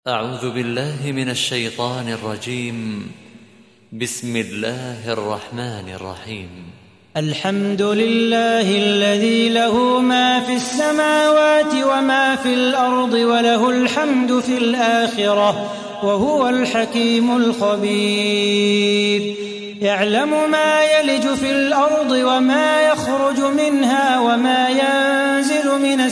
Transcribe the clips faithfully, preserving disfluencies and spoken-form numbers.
أعوذ بالله من الشيطان الرجيم. بسم الله الرحمن الرحيم. الحمد لله الذي له ما في السماوات وما في الأرض وله الحمد في الآخرة وهو الحكيم الخبير. يعلم ما يلج في الأرض وما يخرج منها وما ينزل من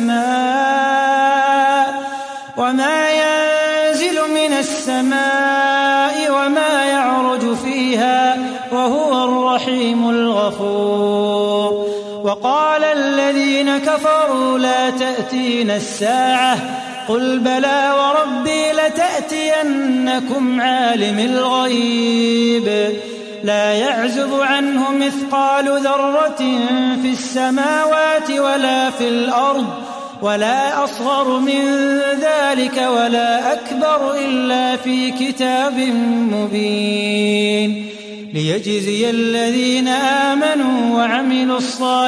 السماء وما ينزل من السماء وما يعرج فيها وهو الرحيم الغفور. وقال الذين كفروا لا تأتينا الساعة قل بلى وربي لتأتينكم عالم الغيب لا يعزب عنه مثقال ذرة في السماوات ولا في الأرض ولا أصغر من ذلك ولا أكبر إلا في كتاب مبين ليجزي الذين آمنوا وعملوا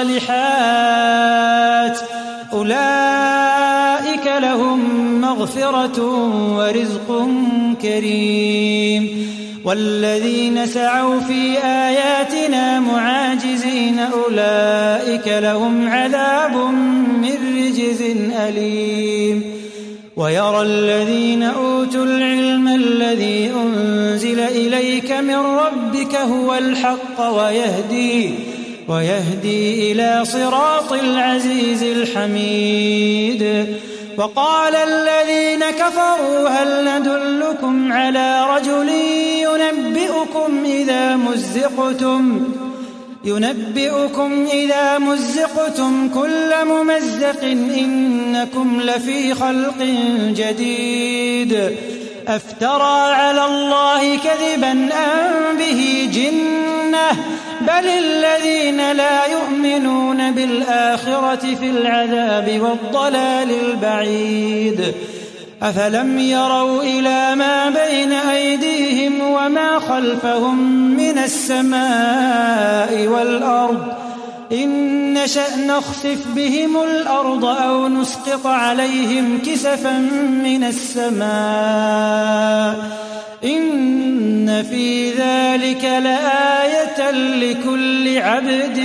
الصالحات أولئك لهم مغفرة ورزق كريم. والذين سعوا في آياتنا معاجزين أولئك لهم عذاب من رجز أليم. ويرى الذين أوتوا العلم الذي أنزل إليك من ربك هو الحق ويهدي ويهدي إلى صراط العزيز الحميد. وقال الذين كفروا هل ندلكم على رجل ينبئكم إذا مزقتم ينبئكم إذا مزقتم كل ممزق إنكم لفي خلق جديد أفترى على الله كذبا أم به جنة بل الذين لا يؤمنون بالآخرة في العذاب والضلال البعيد. أفلم يروا إلى ما بين أيديهم وما خلفهم من السماء والأرض إن نشأ نخسف بهم الأرض أو نسقط عليهم كسفا من السماء إن في ذلك لآية لكل عبد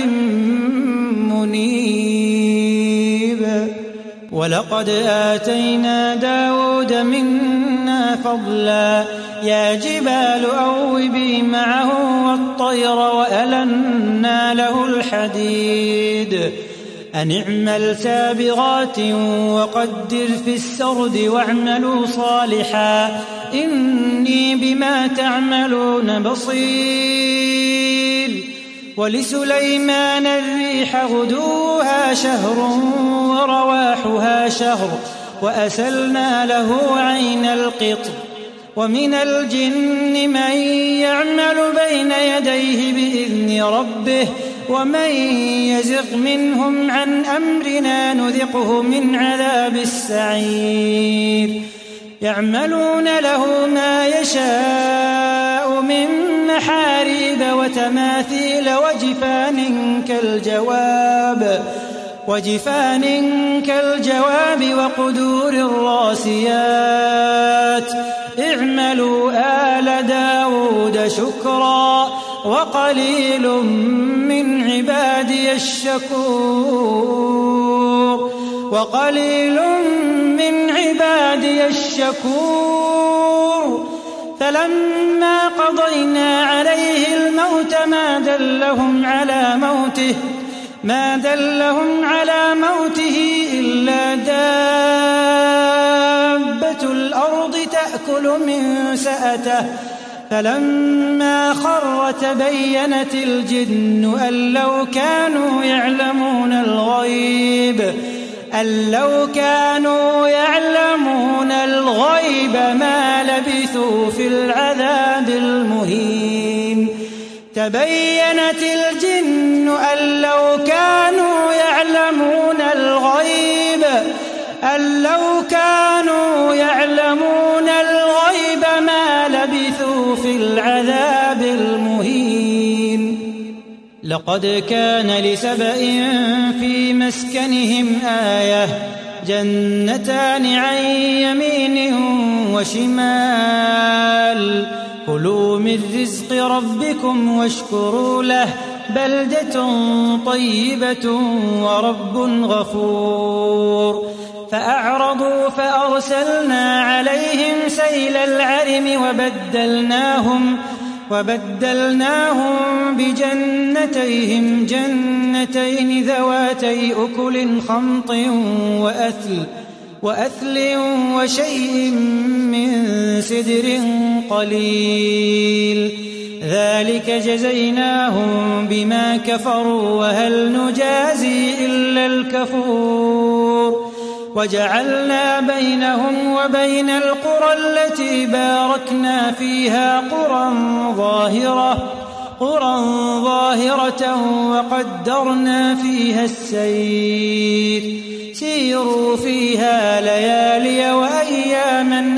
منيب. ولقد آتينا داود منا فضلا يا جبال أوبي معه والطير وألنا له الحديد أن اعمل سابغات وقدر في السرد واعملوا صالحا إني بما تعملون بصير. ولسليمان الريح غدوها شهر ورواحها شهر وأسلنا له عين القطر. ومن الجن من يعمل بين يديه بإذن ربه ومن يزغ منهم عن أمرنا نذقه من عذاب السعير. يعملون له ما يشاء من محاريب وتماثيل وجفان كالجواب وجفان كالجواب وقدور الراسيات اعملوا آل داود شكرا وقليل من عبادي الشكور وقليل من عبادي الشكور. فلما قضينا عليه الموت ما دلهم على موته ما دلهم على موته إلا دابة الأرض تأكل من سأته فلما خر تبينت الجن أن لو كانوا يعلمون الغيب أن لو كانوا يعلمون الغيب ما لبثوا في العذاب المهين. تبينت الجن أن لو كانوا يعلمون الغيب أن لو كانوا يعلمون الغيب ما لبثوا في العذاب المهين. لقد كان لسبإ في مسكنهم آية جنتان عن يمين وشمال كلوا من رزق ربكم واشكروا له بلدة طيبة ورب غفور فأعرضوا فأرسلنا عليهم سيل العرم وبدلناهم وبدلناهم بجنتيهم جنتين ذواتي أكل خمط وأثل وأثل وشيء من سدر قليل ذلك جزيناهم بما كفروا وهل نجازي إلا الكفور وجعلنا بينهم وبين القرى التي باركنا فيها قرى ظاهرة قرى ظاهرة وقدرنا فيها السير سيروا فيها ليالي وأياما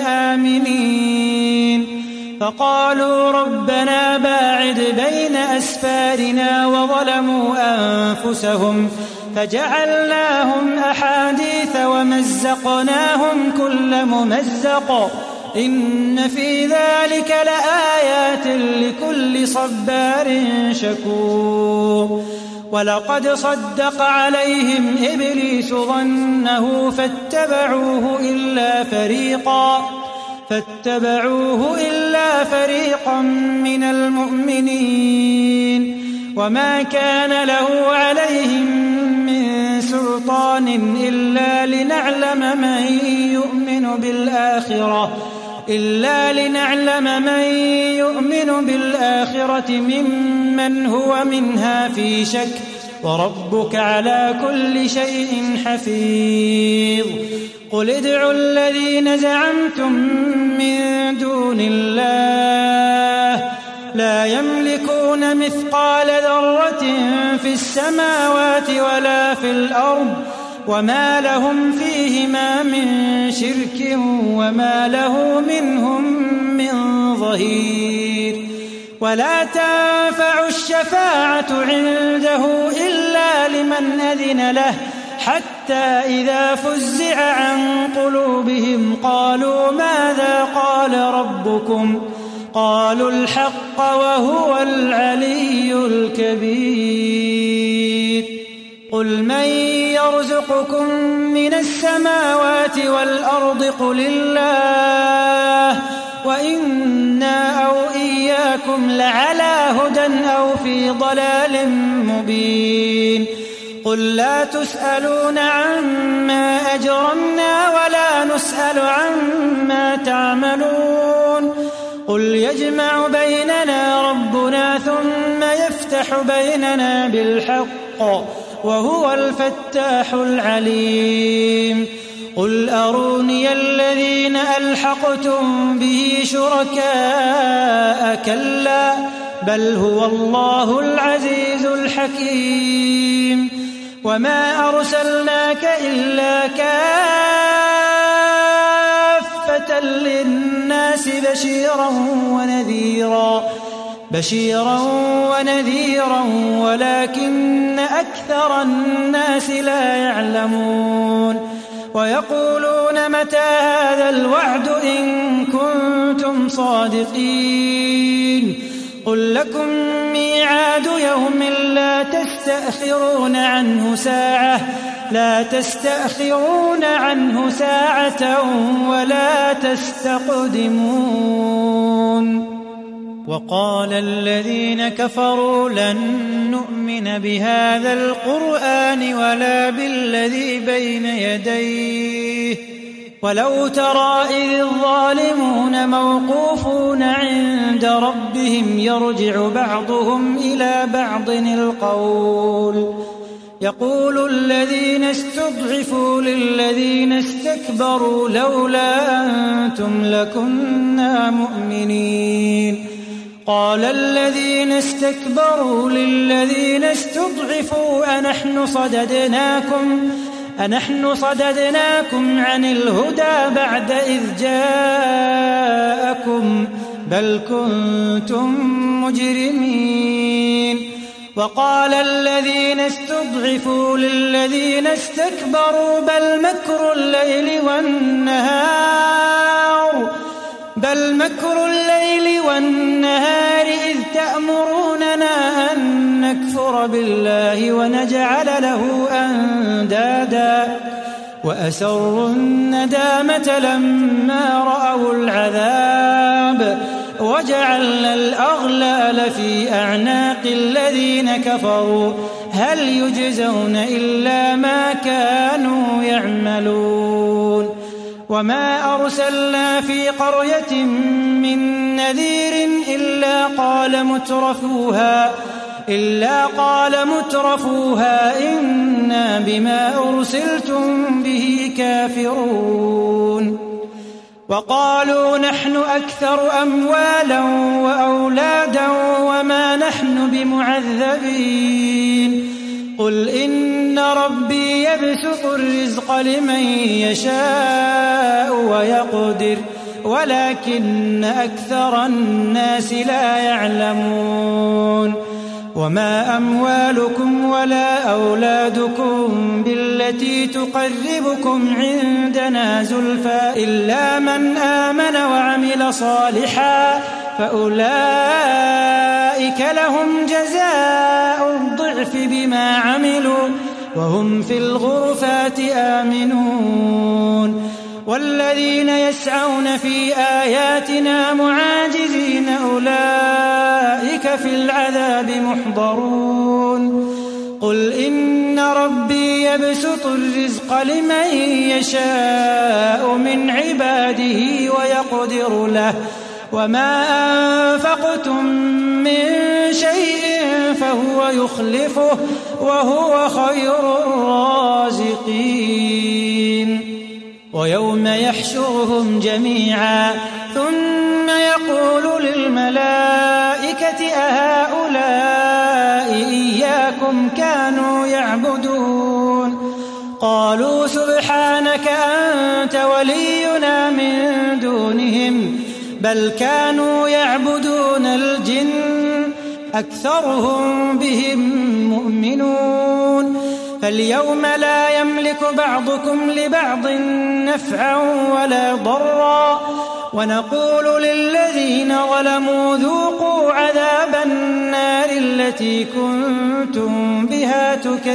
آمنين فقالوا ربنا باعد بين أسفارنا وظلموا أنفسهم فجعلناهم أحاديث ومزقناهم كل ممزق إن في ذلك لآيات لكل صبار شكور ولقد صدق عليهم إبليس ظنه فاتبعوه إلا فريقا فاتبعوه إلا فريقا من المؤمنين وما كان له عليهم من سلطان إلا لنعلم من يؤمن بالآخرة إلا لنعلم من يؤمن بالآخرة ممن هو منها في شك وربك على كل شيء حفيظ قل ادعوا الذين زعمتم من دون الله لا يملكون مثقال ذرة في السماوات ولا في الأرض وما لهم فيهما من شرك وما له منهم من ظهير ولا تنفع الشفاعة عنده إلا لمن أذن له حتى إذا فزع عن قلوبهم قالوا ماذا قال ربكم قالوا الحق وهو العلي الكبير قل من يرزقكم من السماوات والأرض قل الله وإنا أو إياكم لعلى هدى أو في ضلال مبين قل لا تسألون عما أجرمنا ولا نسأل عما تعملون قل يجمع بيننا ربنا ثم يفتح بيننا بالحق وهو الفتاح العليم قل أروني الذين ألحقتم به شركاء كلا بل هو الله العزيز الحكيم وما أرسلناك إلا كافة للناس بشيرا ونذيرا بشيرا ونذيرا ولكن أكثر الناس لا يعلمون ويقولون متى هذا الوعد إن كنتم صادقين قل لكم ميعاد يوم لا تستأخرون عنه ساعة لا تستأخرون عنه ساعة ولا تستقدمون وقال الذين كفروا لن نؤمن بهذا القرآن ولا بالذي بين يديه ولو ترى إذ الظالمون موقوفون عند ربهم يرجع بعضهم إلى بعض القول يقول الذين استضعفوا للذين استكبروا لولا أنتم لكنا مؤمنين قال الذين استكبروا للذين استضعفوا أنحن صددناكم أنحن صددناكم عن الهدى بعد إذ جاءكم بل كنتم مجرمين وقال الذين استضعفوا للذين استكبروا بل مكر الليل والنهار بل مكر الليل والنهار إذ تأمروننا أن نكفر بالله ونجعل له أندادا وأسروا الندامة لما رأوا العذاب وجعلنا الأغلال في أعناق الذين كفروا هل يجزون إلا ما كانوا يعملون وما أرسلنا في قرية من نذير إلا قال مترفوها إلا قال مترفوها إنا بما أرسلتم به كافرون وقالوا نحن أكثر أموالا وأولادا وما نحن بمعذبين قل إن ربي يبسط الرزق لمن يشاء ويقدر ولكن أكثر الناس لا يعلمون وما أموالكم ولا أولادكم بالتي تقربكم عندنا زلفى إلا من آمن وعمل صالحا فأولئك لهم جزاء الضعف بما عملوا وهم في الغرفات آمنون والذين يسعون في آياتنا معاجزين أولئك في العذاب محضرون قل إن ربي يبسط الرزق لمن يشاء من عباده ويقدر له وما أنفقتم من شيء فهو يخلفه وهو خير الرازقين ويوم يحشرهم جميعا ثم يقول للملائكة أهؤلاء إياكم كانوا يعبدون قالوا سبحانك أنت ولينا من دونهم بل كانوا يعبدون الجن أكثرهم بهم مؤمنون فاليوم لا يملك بعضكم لبعض نفعا ولا ضرا ونقول للذين ظلموا ذوقوا عذاب النار التي كنتم بها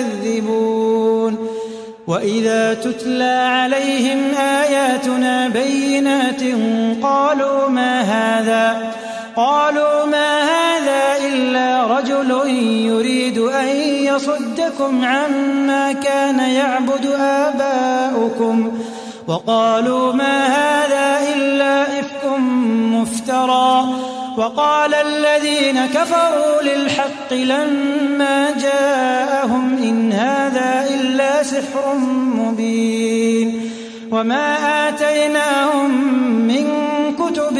تكذبون وإذا تتلى عليهم آياتنا بينات قالوا ما هذا قالوا ما هذا إلا رجل يريد أن يصدكم عما كان يعبد آباؤكم وقالوا ما هذا إلا إفك مفترى وقال الذين كفروا للحق لما جاءهم إن هذا إلا سحر مبين وما آتيناهم من كتب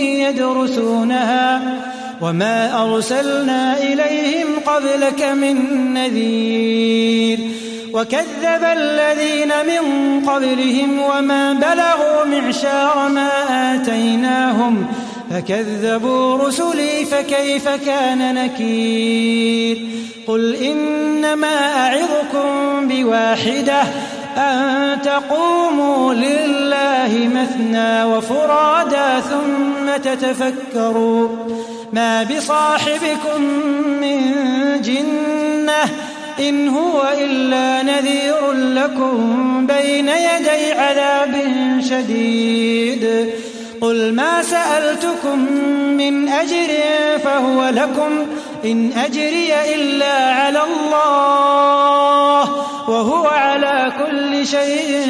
يدرسونها وما أرسلنا إليهم قبلك من نذير وكذب الذين من قبلهم وما بلغوا معشار ما آتيناهم فكذبوا رسلي فكيف كان نكير قل إنما أعظكم بواحدة أن تقوموا لله مثنى وفرادا ثم تتفكروا ما بصاحبكم من جنة إن هو إلا نذير لكم بين يدي عذاب شديد قل ما سألتكم من أجر فهو لكم إن أجري إلا على الله وهو على كل شيء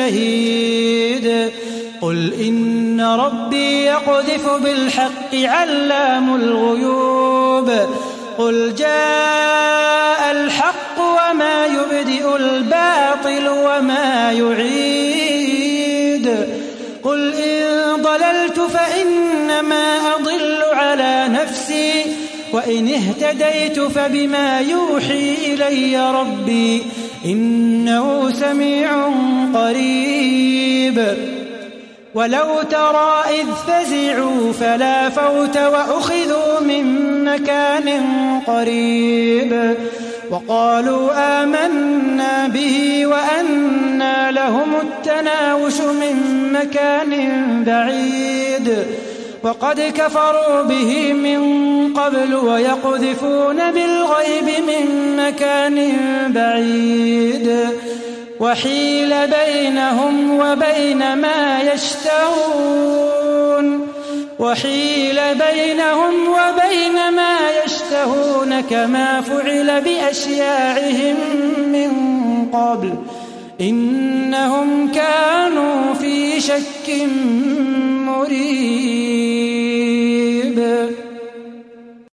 شهيد قل إن ربي يقذف بالحق علام الغيوب قل جاء الحق وما يبدئ الباطل وما يعيد قل إن ضللت فإنما أضل على نفسي وإن اهتديت فبما يوحي إلي ربي إنه سميع قريب ولو ترى إذ فزعوا فلا فوت وأخذوا من مكان قريب وقالوا آمنا به وأنى لهم التناوش من مكان بعيد وقد كفروا به من قبل ويقذفون بالغيب من مكان بعيد وحيل بينهم وبين ما يشتهون وحيل بينهم وبين ما يشتهون كما فعل بأشياعهم من قبل إنهم كانوا في شك مريب.